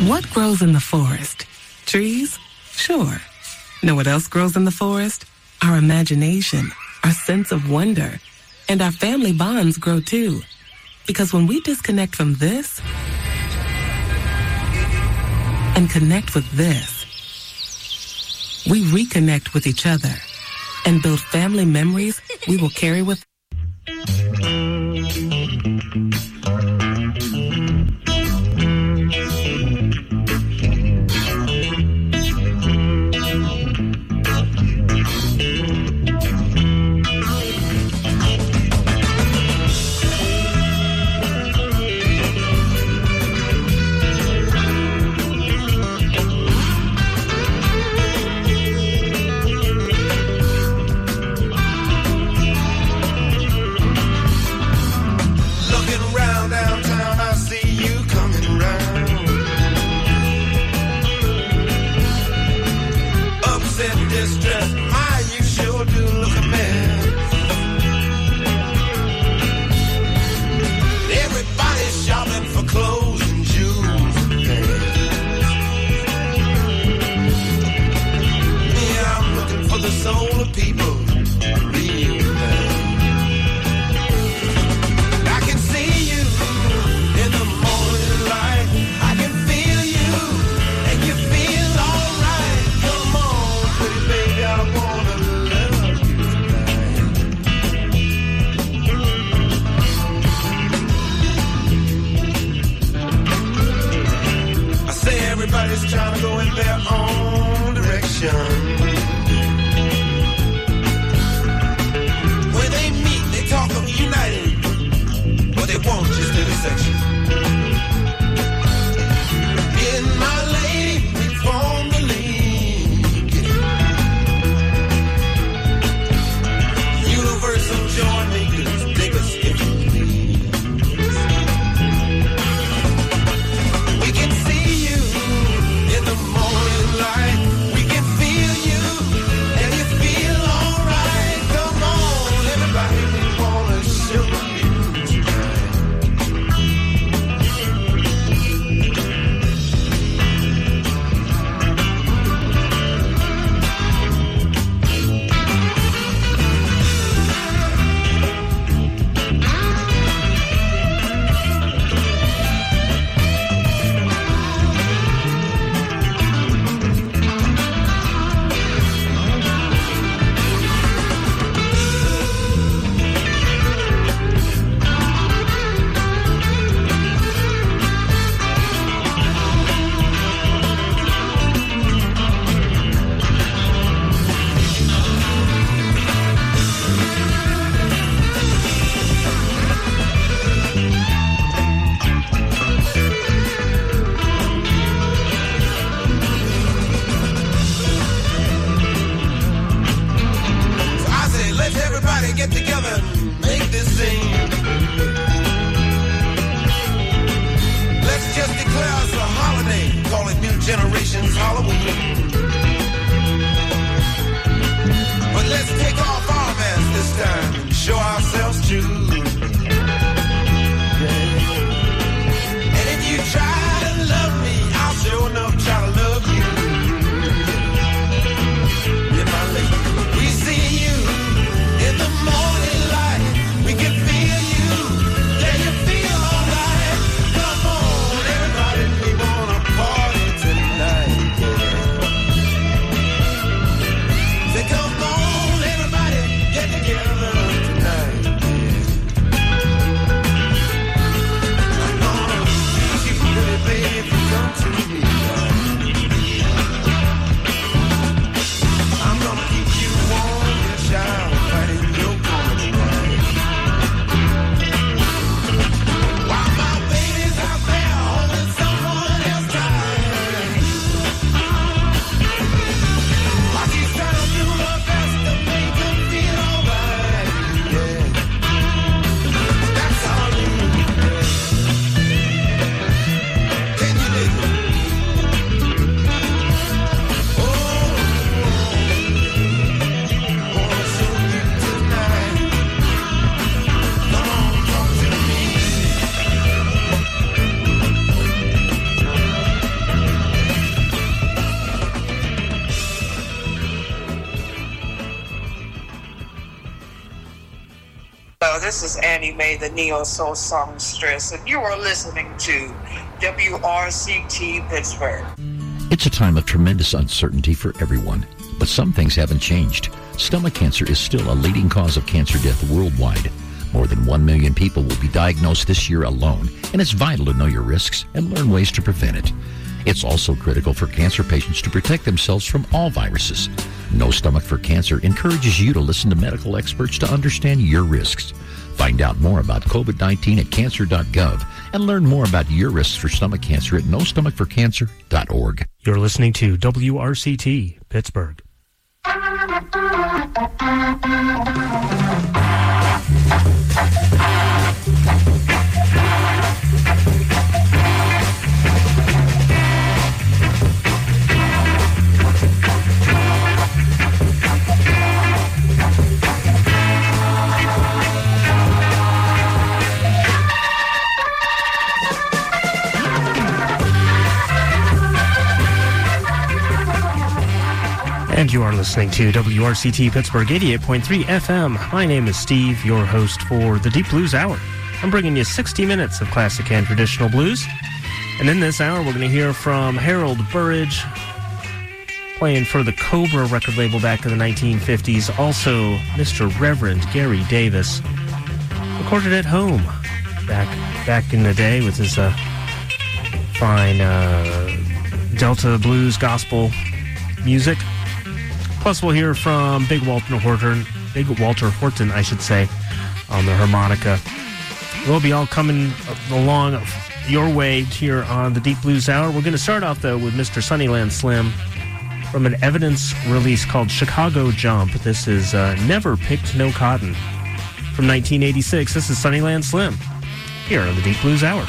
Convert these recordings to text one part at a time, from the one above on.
What grows in the forest? Trees? Sure. Know what else grows in the forest? Our imagination, our sense of wonder, and our family bonds grow too. Because when we disconnect from this and connect with this, we reconnect with each other and build family memories we will carry with. Come on, everybody, we wanna party tonight. Yeah. This is Annie Mae, the Neo Soul songstress, and you are listening to WRCT Pittsburgh. It's a time of tremendous uncertainty for everyone, but some things haven't changed. Stomach cancer is still a leading cause of cancer death worldwide. More than 1 million people will be diagnosed this year alone, and it's vital to know your risks and learn ways to prevent it. It's also critical for cancer patients to protect themselves from all viruses. No Stomach for Cancer encourages you to listen to medical experts to understand your risks. Find out more about COVID-19 at cancer.gov and learn more about your risks for stomach cancer at nostomachforcancer.org. You're listening to WRCT Pittsburgh. And you are listening to WRCT Pittsburgh 88.3 FM. My name is Steve, your host for the Deep Blues Hour. I'm bringing you 60 minutes of classic and traditional blues. And in this hour, we're going to hear from Harold Burridge, playing for the Cobra record label back in the 1950s. Also, Mr. Reverend Gary Davis, recorded at home back in the day with his fine Delta blues gospel music. Plus, we'll hear from Big Walter Horton, I should say, on the harmonica. We'll be all coming along your way here on the Deep Blues Hour. We're going to start off, though, with Mr. Sunnyland Slim from an Evidence release called Chicago Jump. This is Never Picked No Cotton from 1986. This is Sunnyland Slim here on the Deep Blues Hour.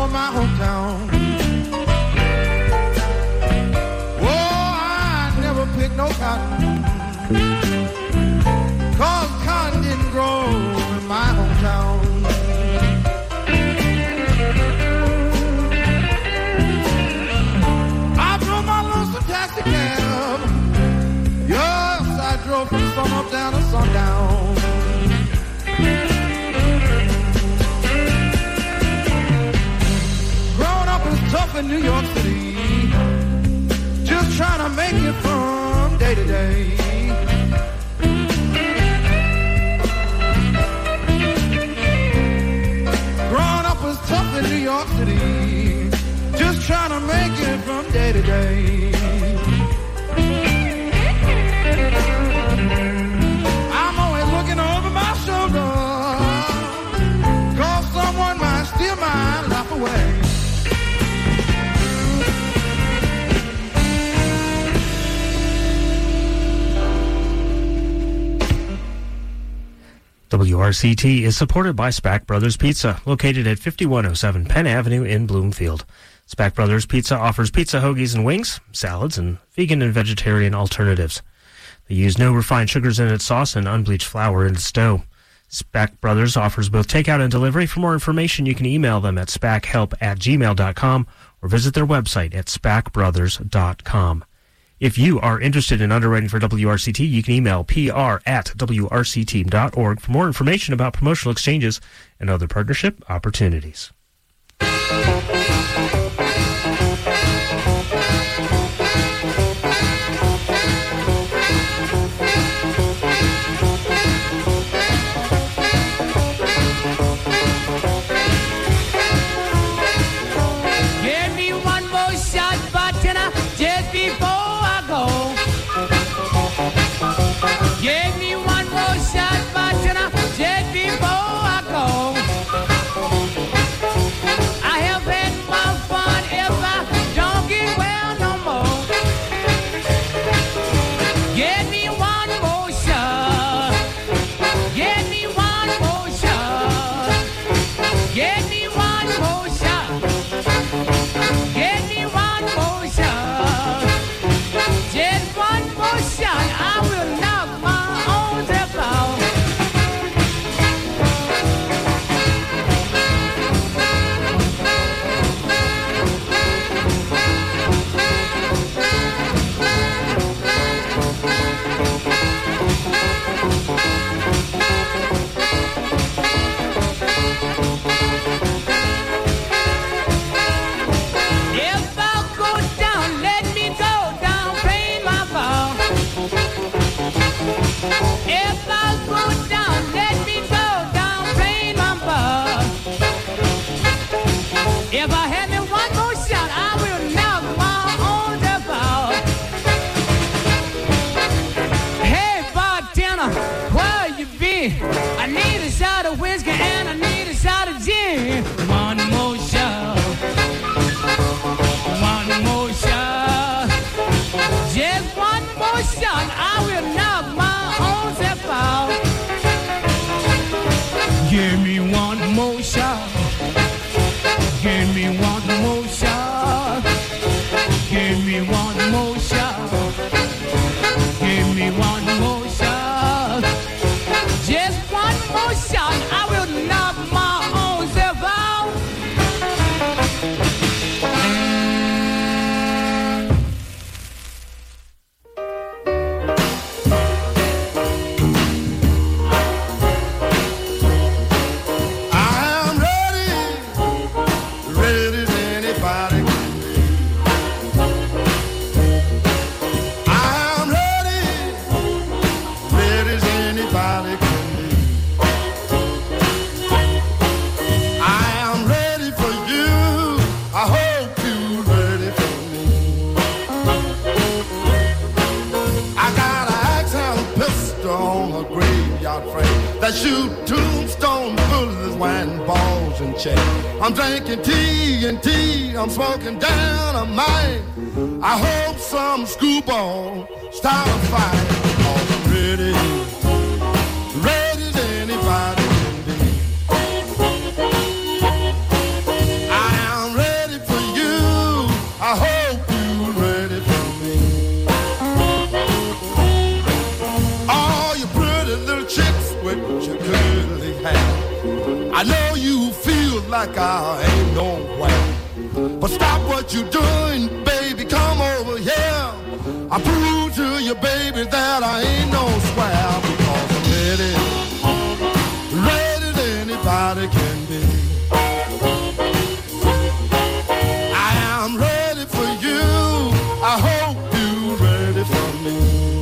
my hometown. Oh, I never picked no cotton, 'cause cotton didn't grow in my hometown. I drove my lonesome taxi cab. Yes, I drove from sun up down to sundown. Growing up is tough in New York City, just trying to make it from day to day. Growing up is tough in New York City, just trying to make it from day to day. I'm always looking over my shoulder, 'cause someone might steal my life away. WRCT is supported by Spack Brothers Pizza, located at 5107 Penn Avenue in Bloomfield. Spack Brothers Pizza offers pizza, hoagies, and wings, salads, and vegan and vegetarian alternatives. They use no refined sugars in its sauce and unbleached flour in its dough. Spack Brothers offers both takeout and delivery. For more information, you can email them at spackhelp@gmail.com or visit their website at spackbrothers.com. If you are interested in underwriting for WRCT, you can email pr@wrct.org for more information about promotional exchanges and other partnership opportunities. Give me one more shot, bartender, just before I go. Give me one more shot, bartender, just before I go. I have had my fun if I don't get well no more. Give me one more shot. Give me one more shot. Give me one more shot. Give me one more shot. Just one more shot. I will knock my own self out. If I go down, let me go down, playing my ball. If I go down, let me go down, playing my ball. If I had me one more shot, I will knock my own self out. Hey, bartender, where you been? I need a shot of whiskey and I need a shot of gin. One more shot. One more shot. Just one more shot. I will knock my own self out. Give me one more shot. Give me one more shot. Give me one more shot. Give me one more shot. Just one more shot. I will knock my own self out. I'm ready, ready as anybody can be. I'm ready, ready as anybody can be. I am ready for you. I hope you're ready for me. I got an axe-handle pistol on a graveyard frame that shoot tombstone bullets, wine balls and chain. I'm drinking TNT, I'm smoking down a mine. I hope some screwball start a fight. I'm ready, ready as anybody can be. I am what you doing, baby, come over here. I prove to you, baby, that I ain't no square, because I'm ready, ready as anybody can be. I am ready for you, I hope you're ready for me.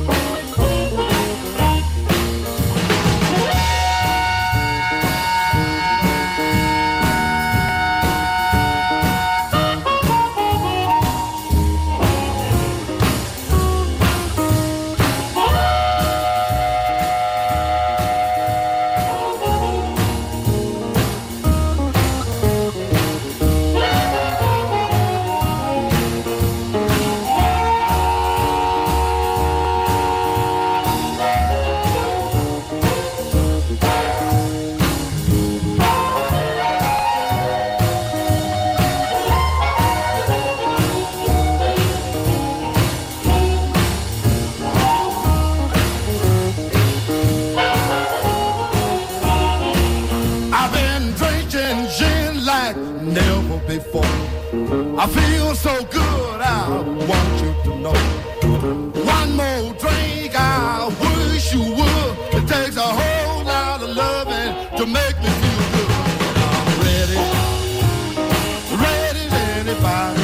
I feel so good, I want you to know. One more drink, I wish you would. It takes a whole lot of loving to make me feel good. I'm ready, ready as anybody.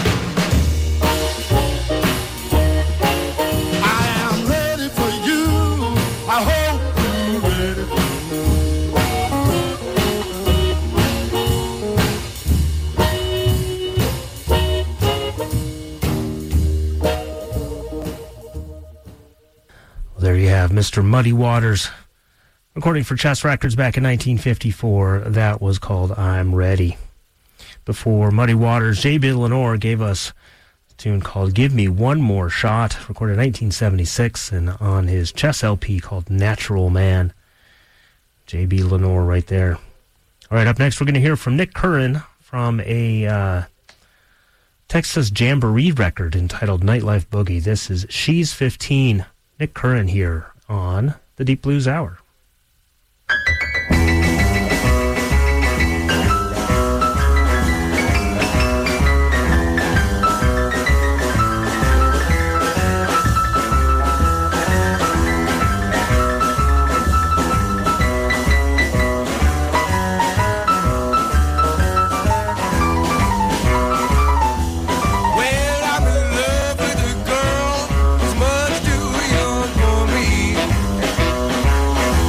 I am ready for you, I hope you're ready for me. There you have Mr. Muddy Waters, recording for Chess Records back in 1954. That was called I'm Ready. Before Muddy Waters, J.B. Lenore gave us a tune called Give Me One More Shot, recorded in 1976 and on his Chess LP called Natural Man. J.B. Lenore right there. All right, up next we're going to hear from Nick Curran from a Texas Jamboree record entitled Nightlife Boogie. This is She's 15. Nick Curran here on the Deep Blues Hour. Well, I'm in love with a girl who's much too young for me.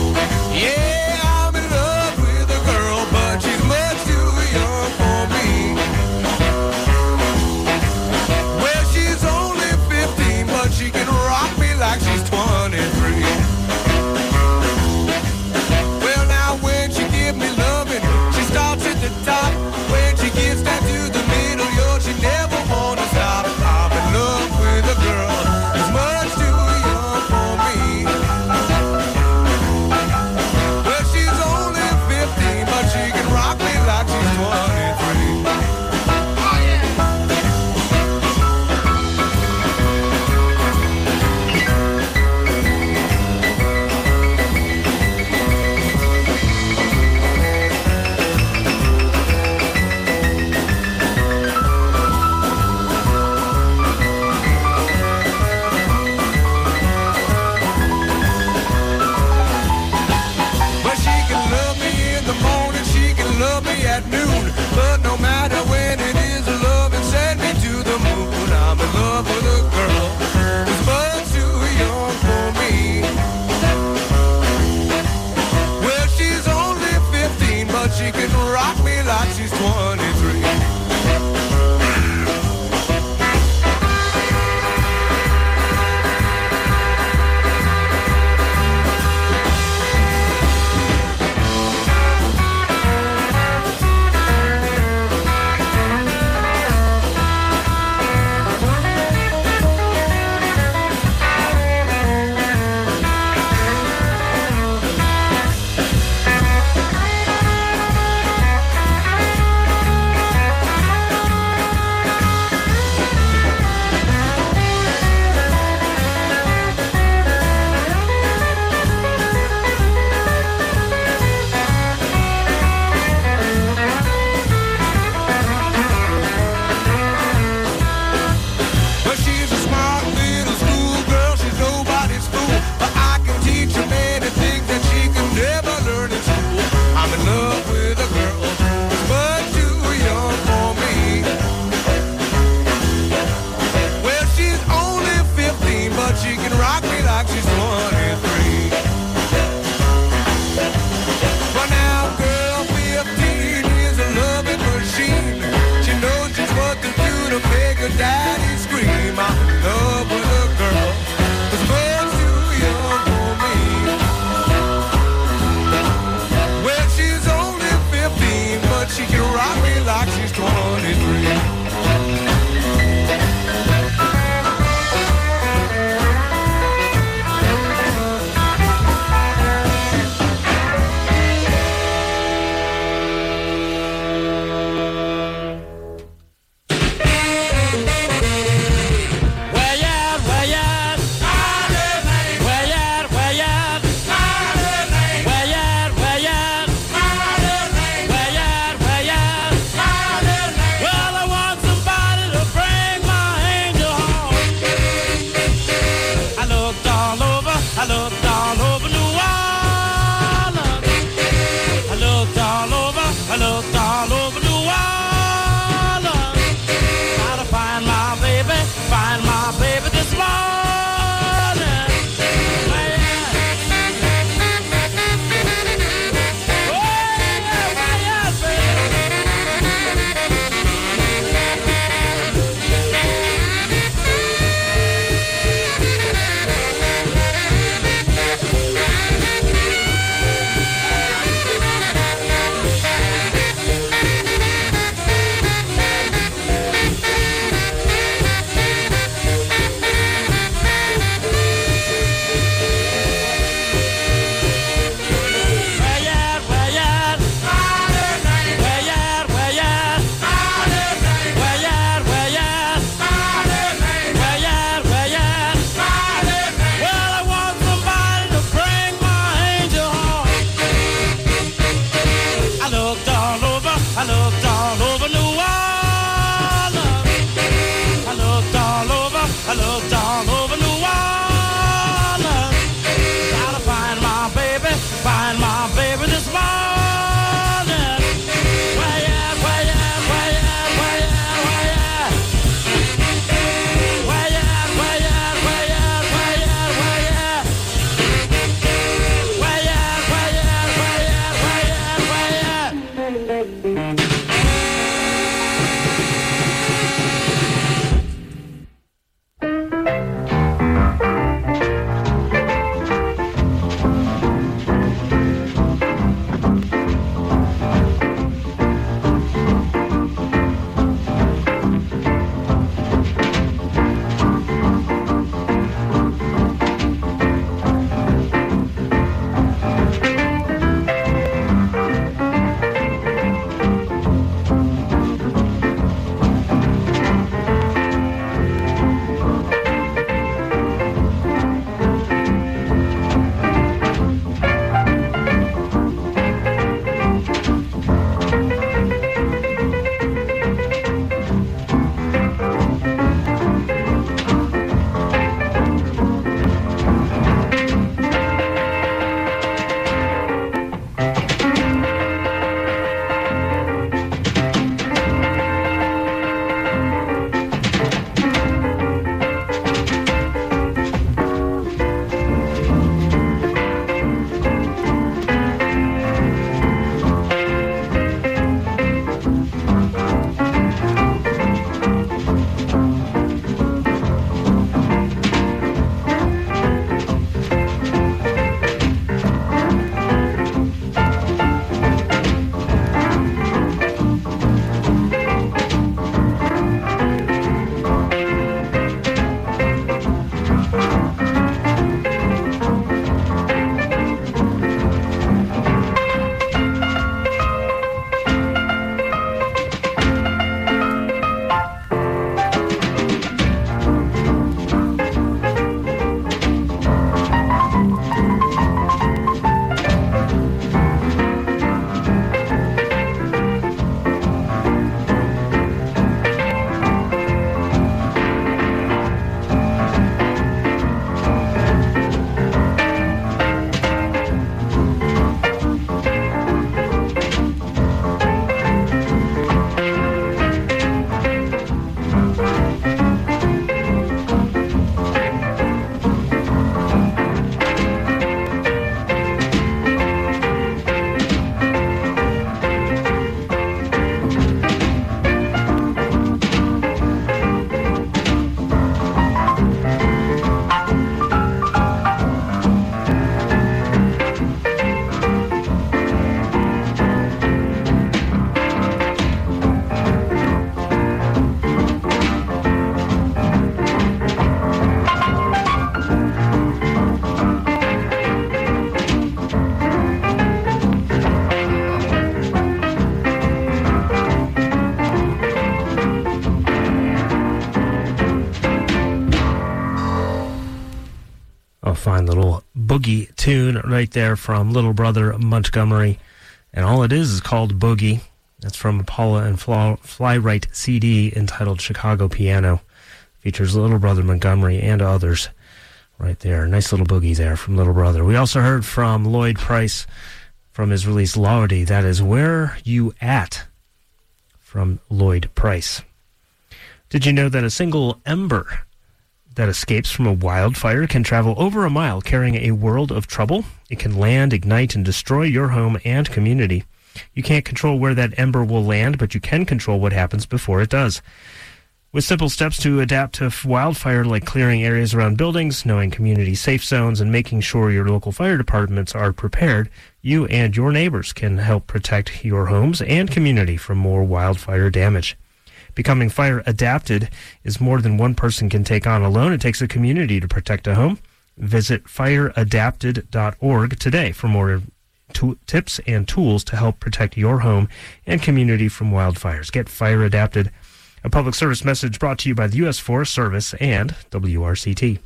fine little boogie tune right there from Little Brother Montgomery. And all it is called Boogie. That's from a Paula and Flywright CD entitled Chicago Piano. Features Little Brother Montgomery and others right there. Nice little boogie there from Little Brother. We also heard from Lloyd Price from his release Lordy. That is Where You At from Lloyd Price. Did you know that a single ember that escapes from a wildfire can travel over a mile carrying a world of trouble? It can land, ignite, and destroy your home and community. You can't control where that ember will land, but you can control what happens before it does. With simple steps to adapt to wildfire, like clearing areas around buildings, knowing community safe zones, and making sure your local fire departments are prepared, you and your neighbors can help protect your homes and community from more wildfire damage. Becoming fire adapted is more than one person can take on alone. It takes a community to protect a home. Visit fireadapted.org today for more tips and tools to help protect your home and community from wildfires. Get fire adapted. A public service message brought to you by the U.S. Forest Service and WRCT.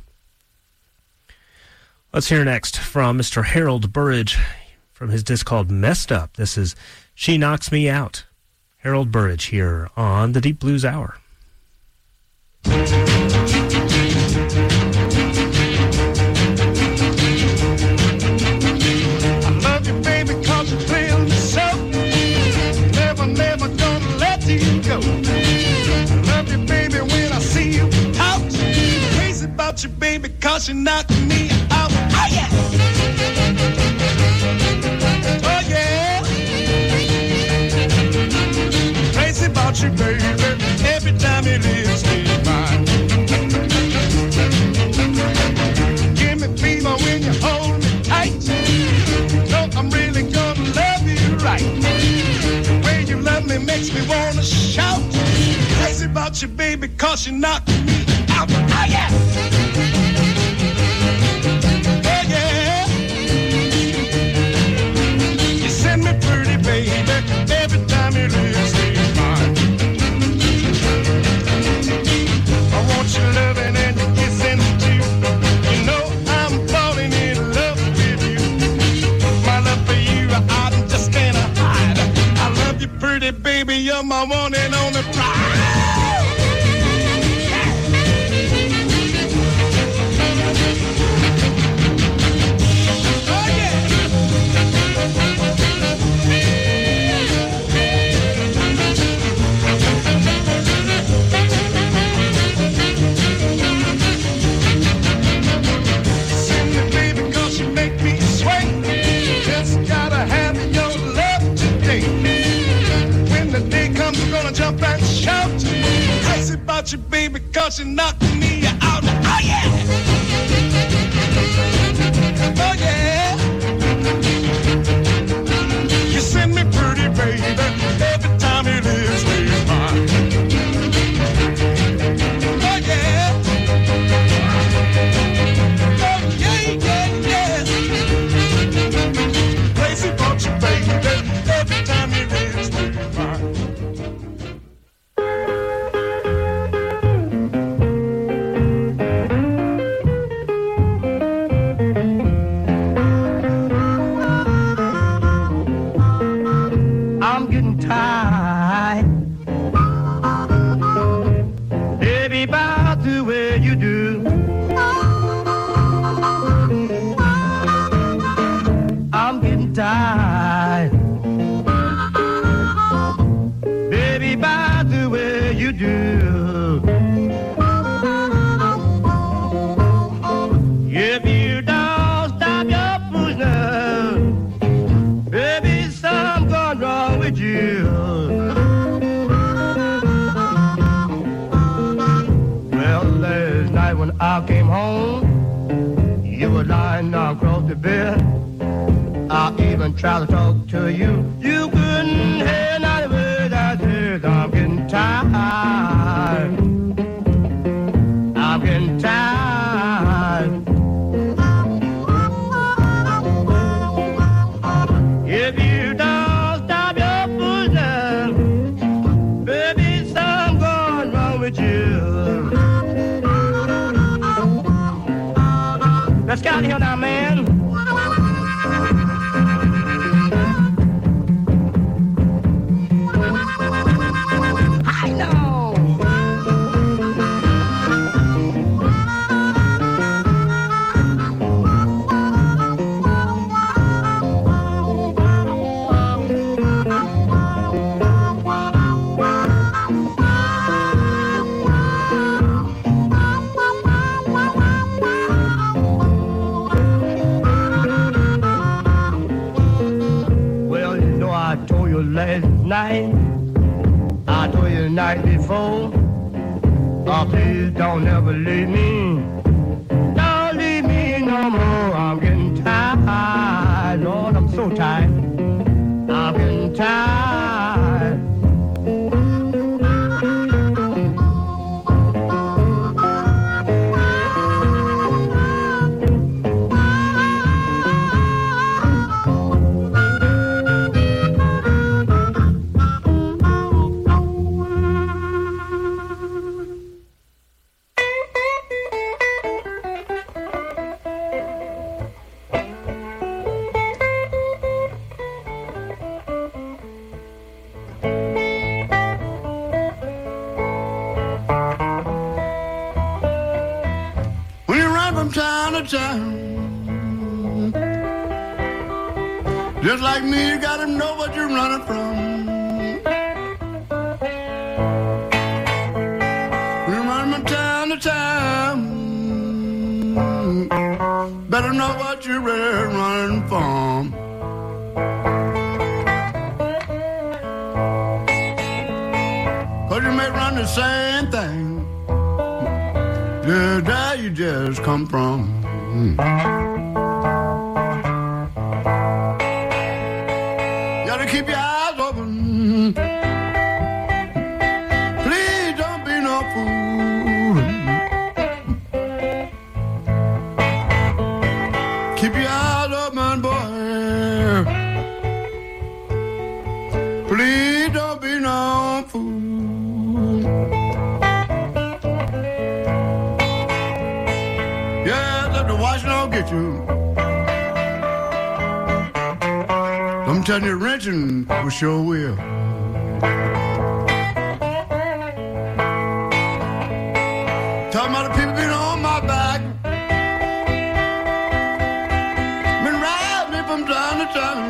Let's hear next from Mr. Harold Burridge from his disc called Messed Up. This is She Knocks Me Out. Harold Burridge here on the Deep Blues Hour. I love you, baby, 'cause you thrill me so. Never, never gonna let you go. I love you, baby, when I see you out. Crazy about you, baby, 'cause you knock me out. Oh, yeah! Oh, yeah! Crazy about you, baby, every time you leave me mine. Give me fever when you hold me tight. No, I'm really gonna love you right. The way you love me makes me wanna shout. Crazy about you, baby, 'cause you knock me out. Oh, yeah! Oh, yeah! You send me pretty, baby, every time you leave me. I want your loving and your kissing too. You know I'm falling in love with you. My love for you, I just can't hide. I love you, pretty baby, you're my one and only pride. Jump and shout, crazy about you, baby, 'cause you knocked me out. Oh, yeah! Oh, yeah! You send me pretty, baby, every time you leave me mine. Oh, yeah! Oh, yeah, yeah, yeah! Crazy about you, baby, every time you leave me mine. I came home, you were lying across the bed. I even tried to talk to you. You couldn't hear not a word I said. I'm getting tired. I'm getting tired. If you don't stop your fooling, baby, something going wrong with you. Let's get out of here now, man. I know. Last night, I told you the night before, oh, please don't ever leave me. Don't leave me no more. I'm getting tired, Lord, I'm so tired. I'm getting tired. Just like me, you gotta know what you're running from. You run from town to town, better know what you're really running from. Cause you may run the same thing, just there you just come from. Keep your eyes open. Please don't be no fool. Keep your eyes open, boy. Please don't be no fool. Yeah, let the watch don't get you. I'm telling you, wrenching will sure will. Talking about the people been on my back, been riding me from town to town.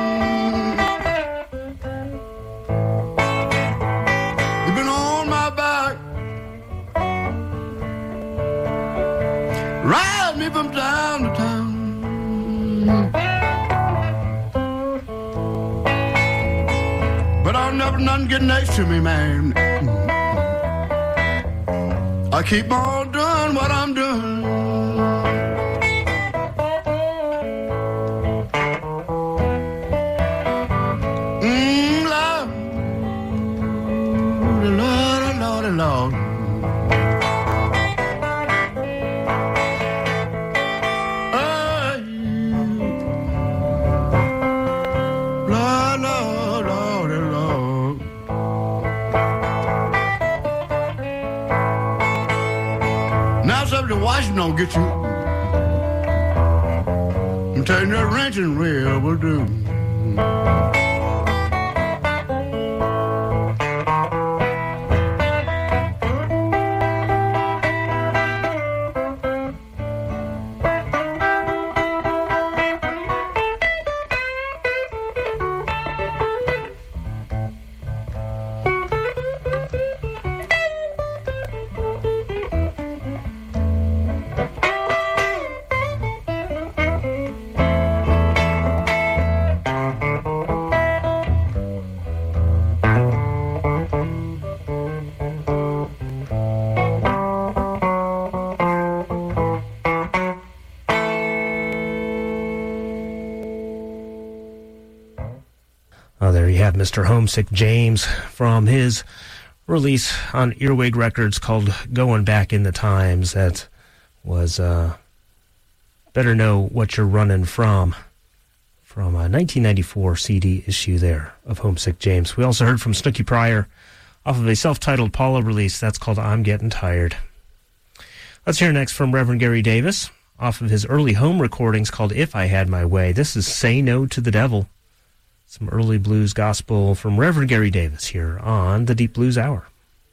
You've been on my back, riding me from town to town. Never nothing get next to me, man. I keep on doing what I'm doing. Lord, Lord, Lord, Lord. Washington don't get you. I'm telling you, that wrenching wheel will do. There you have Mr. Homesick James from his release on Earwig Records called Going Back in the Times. That was Better Know What You're Running From a 1994 CD issue there of Homesick James. We also heard from Snooky Pryor off of a self-titled Paula release. That's called I'm Getting Tired. Let's hear next from Reverend Gary Davis. off of his early home recordings called If I Had My Way. This is Say No to the Devil. Some early blues gospel from Reverend Gary Davis here on the Deep Blues Hour.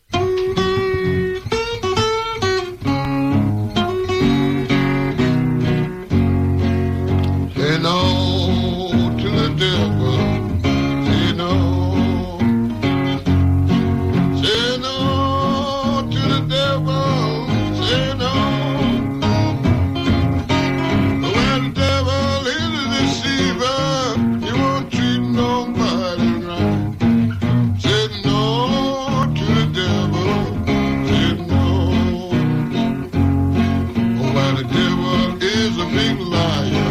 Say no to the devil. Say no. Say no to the devil. Say no. When the devil is a deceiver, he won't treat nobody right. Say no to the devil. Say no. When the devil is a big liar.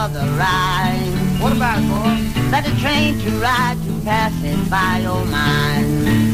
another ride. What about it, boy? Let the train to ride to pass it by your mind.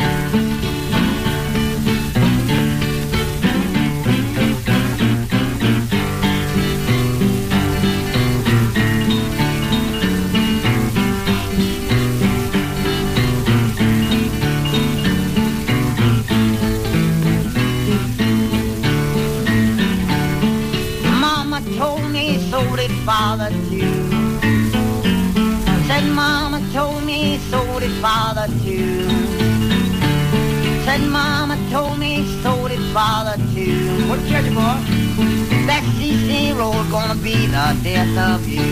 So did Father too. Said Mama told me, so did Father too. Said Mama told me, so did Father too. What did you tell you, boy? That CC road gonna be the death of you.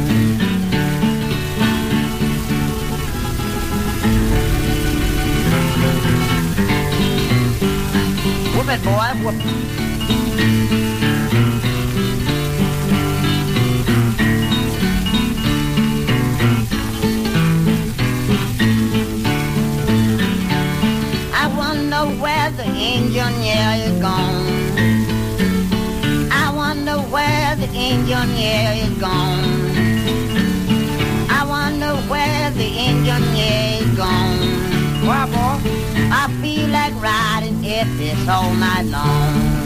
Whoop it, boy, whoop. Where the engineer is gone. I wonder where the engineer is gone. I wonder where the engineer is gone. Why, boy? I feel like riding it this all night long.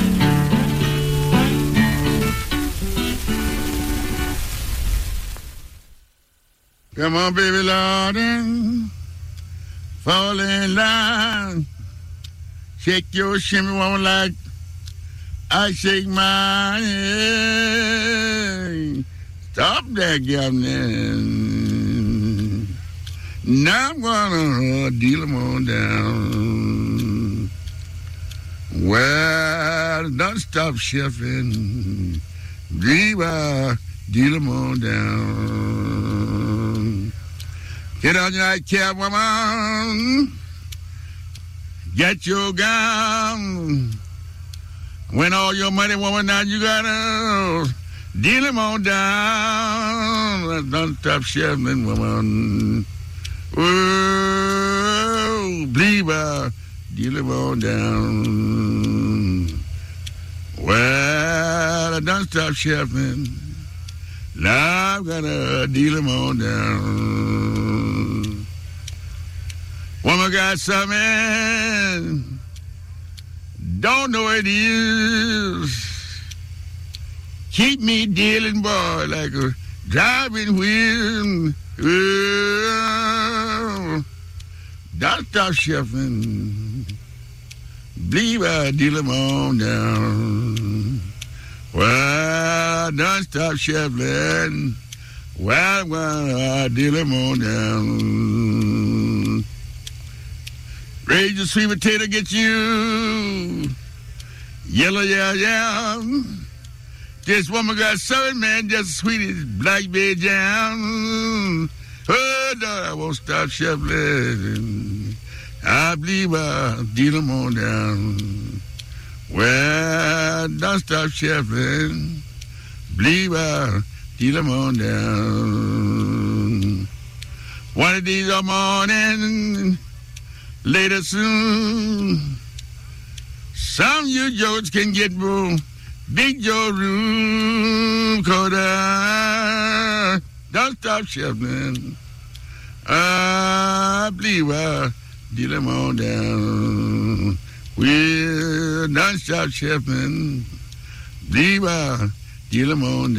Come on, baby, Lord, fall in line. Shake your shimmy woman like I shake mine. Stop that gambling. Now I'm gonna deal them on down. Well, don't stop shuffling. Diva, deal them on down. Get on your nightcap, woman. Get your gun. Win all your money, woman. Now you gotta deal him on down. Don't stop shuffling, woman. Oh, believer, deal him on down. Well, don't stop shuffling. Now I'm gonna deal him on down. Woman got something, don't know what it is. Keep me dealing, boy, like a driving wheel. Oh, don't stop shuffling. Believe I deal them on down. Well, don't stop shuffling. Well, I deal them on down. Raise your sweet potato, get you. Yellow, yeah. This woman got something, man, just as sweet as blackberry jam. Oh, no, I won't stop shuffling. I believe I'll deal them on down. Well, don't stop shuffling. Believe I'll deal them on down. One of these morning, later soon, some of you jokes can get more. Big Joe room, don't stop shuffling. I believe I'll deal them on down. Well, don't stop shuffling. Believe I'll deal them on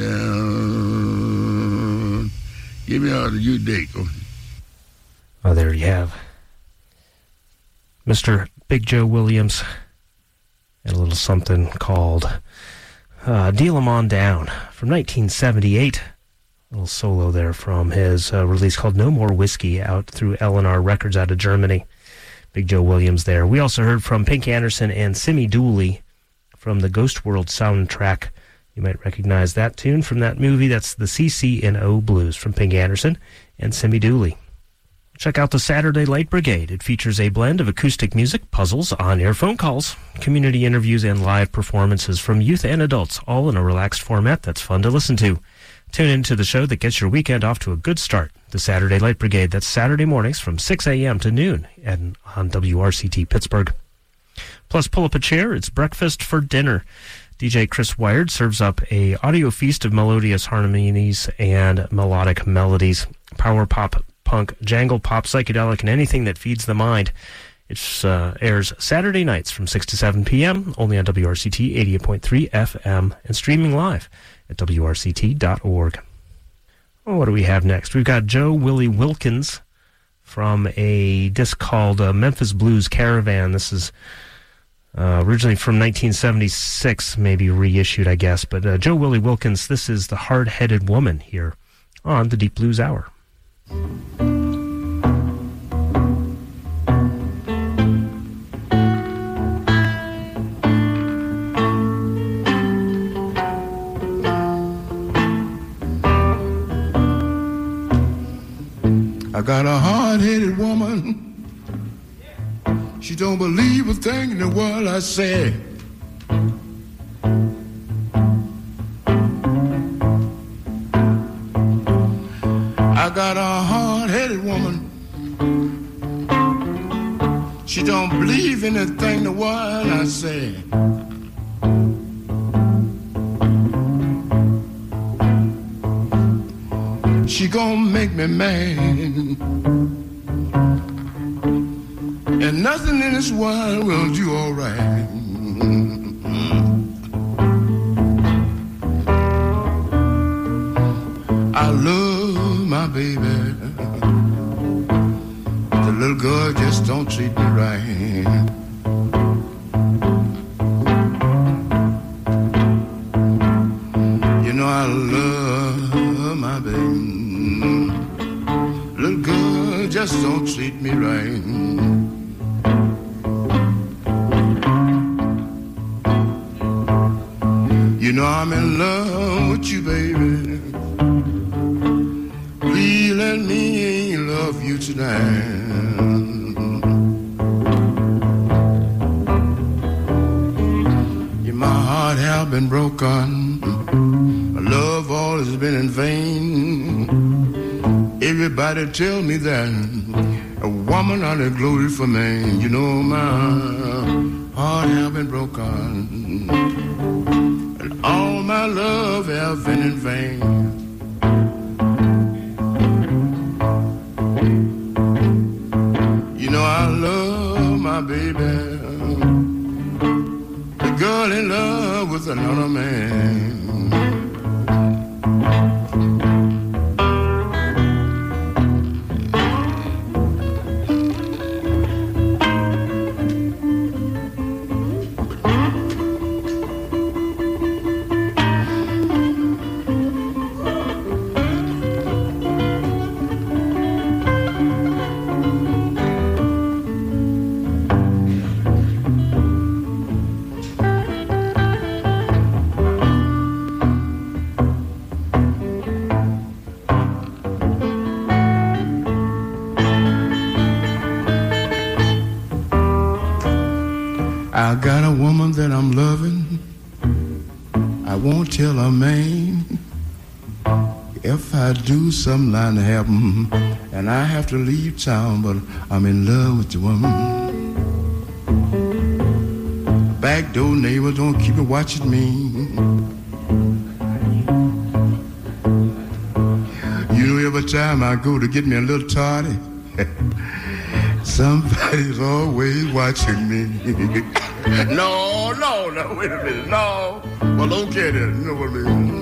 down. Give me all the you date. Oh, there you have Mr. Big Joe Williams and a little something called Deal 'Em On Down from 1978. A little solo there from his release called No More Whiskey out through L&R Records out of Germany. Big Joe Williams there. We also heard from Pink Anderson and Simi Dooley from the Ghost World soundtrack. You might recognize that tune from that movie. That's the CC&O Blues from Pink Anderson and Simi Dooley. Check out the Saturday Light Brigade. It features a blend of acoustic music, puzzles, on-air phone calls, community interviews, and live performances from youth and adults, all in a relaxed format that's fun to listen to. Tune into the show that gets your weekend off to a good start. The Saturday Light Brigade. That's Saturday mornings from 6 a.m. to noon and on WRCT Pittsburgh. Plus, pull up a chair. It's breakfast for dinner. DJ Chris Wired serves up a audio feast of melodious harmonies and melodic melodies, power pop, punk, jangle pop, psychedelic, and anything that feeds the mind. It airs Saturday nights from 6 to 7 p.m., only on WRCT 88.3 FM, and streaming live at WRCT.org. Oh, what do we have next? We've got Joe Willie Wilkins from a disc called Memphis Blues Caravan. This is originally from 1976, maybe reissued, I guess. But Joe Willie Wilkins, this is The Hard-Headed Woman here on the Deep Blues Hour. I got a hard-headed woman. She don't believe a thing in the world I say. I got a hard-headed woman. She don't believe anything the world I say. She gon' make me mad, and nothing in this world will do all right. I love my baby. The little girl just don't treat me right. You know I love my baby. Little girl just don't treat me right. You know I'm in love with you, baby. Please let me love you tonight. Yeah, my heart has been broken. My love all has been in vain. Everybody tell me that a woman ought to glory for me. You know my heart has been broken, and all my love has been in vain. You know I love my baby, the girl in love with another man. I got a woman that I'm loving. I won't tell her man. If I do, something liable to happen, and I have to leave town, but I'm in love with the woman. Backdoor neighbor don't keep it watching me. You know, every time I go to get me a little tardy, somebody's always watching me. No, wait a minute, no. Well, okay then, you know what I mean.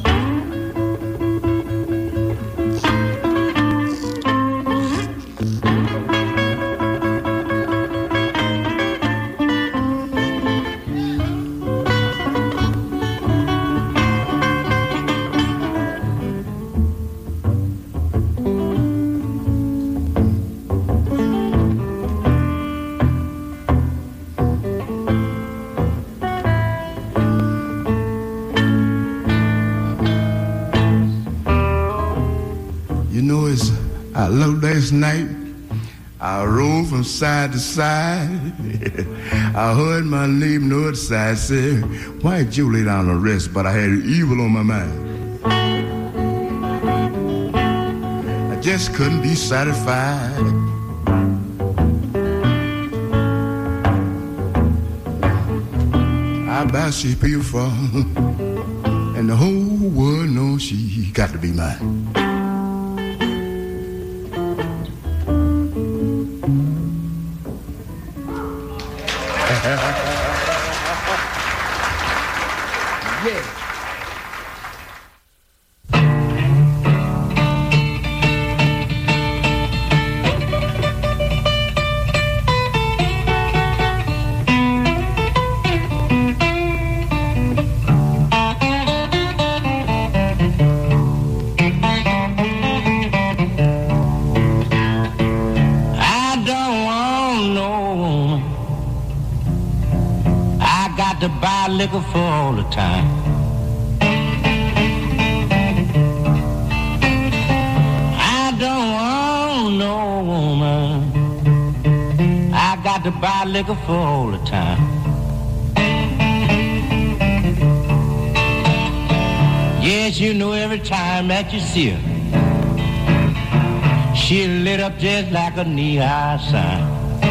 I love last night. I rolled from side to side. I heard my neighbor on the other side say, "Why did you lay down and rest?" But I had evil on my mind. I just couldn't be satisfied. I buy she pay for, and the whole world knows she got to be mine. Yeah. To buy liquor for all the time. I don't want no woman. I got to buy liquor for all the time. Yes, you know every time that you see her, she lit up just like a neon sign.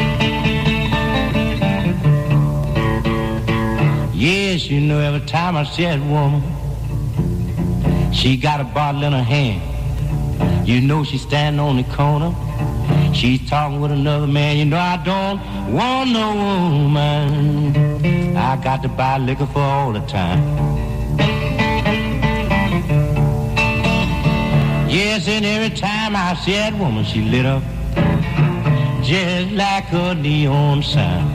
Yes, you know every time I see that woman, she got a bottle in her hand. You know she's standing on the corner, she's talking with another man. You know I don't want no woman. I got to buy liquor for all the time. Yes, and every time I see that woman, she lit up just like a neon sign.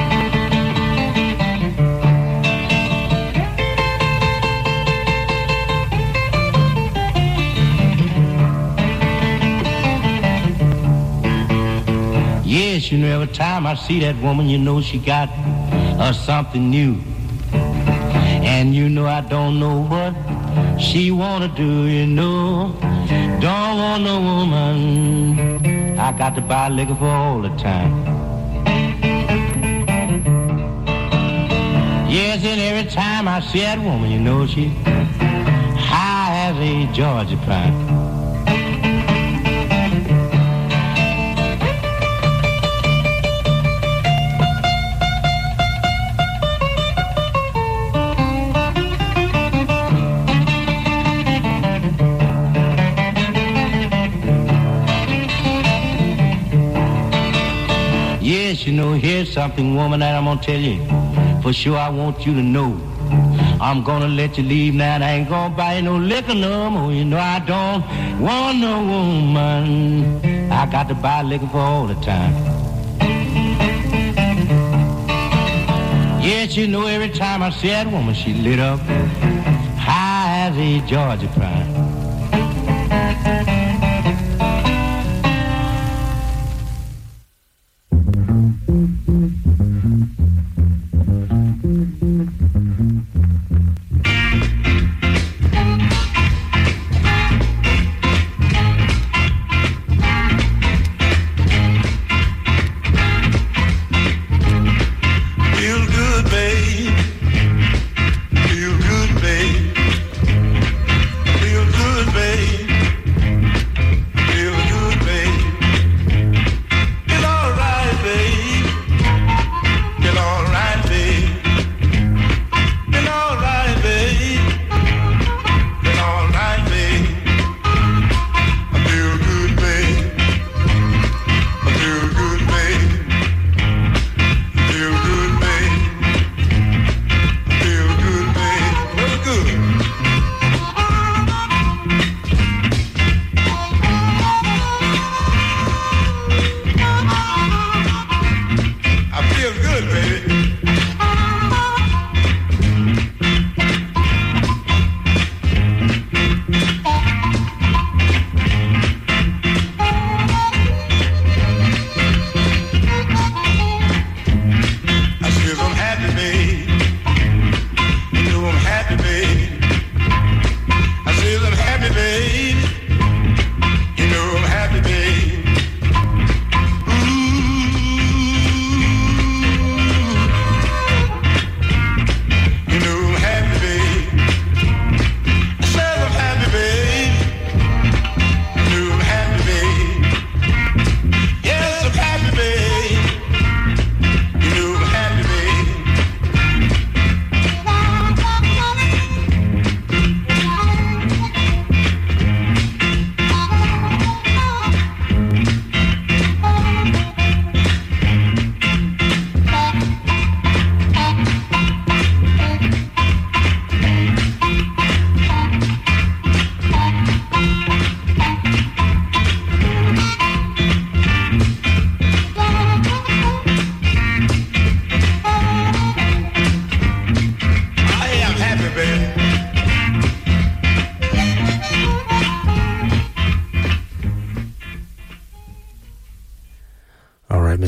Yes, you know, every time I see that woman, you know she got something new. And you know I don't know what she wanna do, you know. Don't want no woman. I got to buy liquor for all the time. Yes, and every time I see that woman, you know she high as a Georgia pine. You know, here's something, woman, that I'm gonna tell you. For sure, I want you to know. I'm gonna let you leave now, and I ain't gonna buy you no liquor no more. You know, I don't want no woman. I got to buy liquor for all the time. Yes, you know, every time I see that woman, she lit up high as a Georgia pine. Feel good,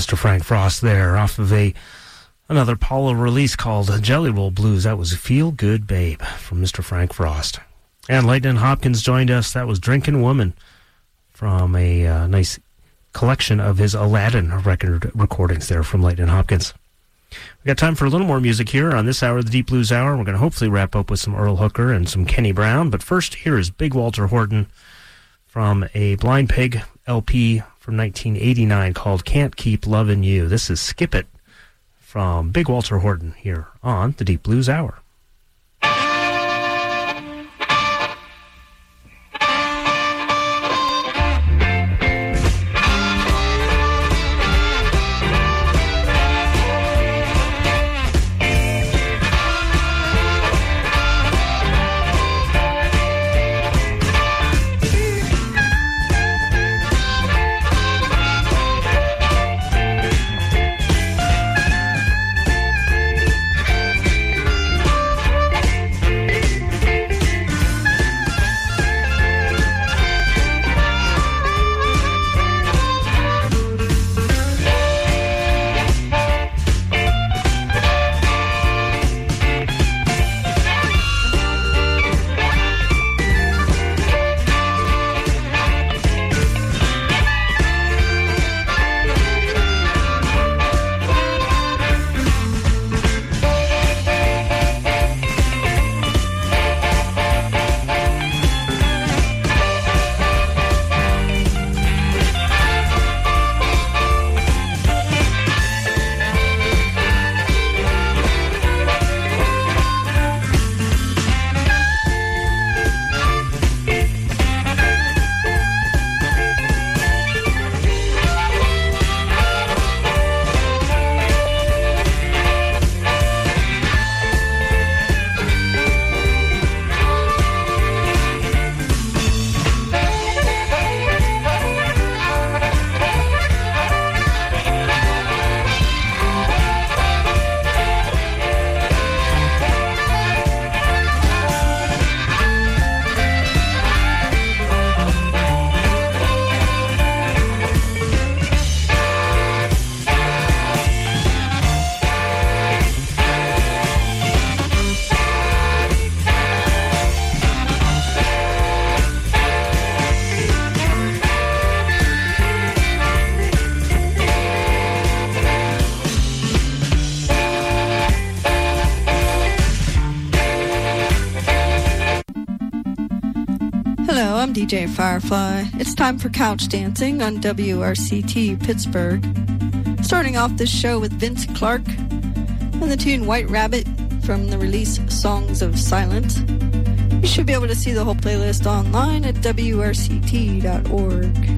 Mr. Frank Frost there off of another Apollo release called Jelly Roll Blues. That was Feel Good Babe from Mr. Frank Frost. And Lightnin' Hopkins joined us. That was Drinkin' Woman from a nice collection of his Aladdin record recordings there from Lightnin' Hopkins. We got time for a little more music here on this hour of the Deep Blues Hour. We're going to hopefully wrap up with some Earl Hooker and some Kenny Brown. But first, here is Big Walter Horton from a Blind Pig LP from 1989 called Can't Keep Lovin' You. This is Skip It from Big Walter Horton here on the Deep Blues Hour. DJ Firefly. It's time for Couch Dancing on WRCT Pittsburgh. Starting off this show with Vince Clarke and the tune White Rabbit from the release Songs of Silence. You should be able to see the whole playlist online at WRCT.org.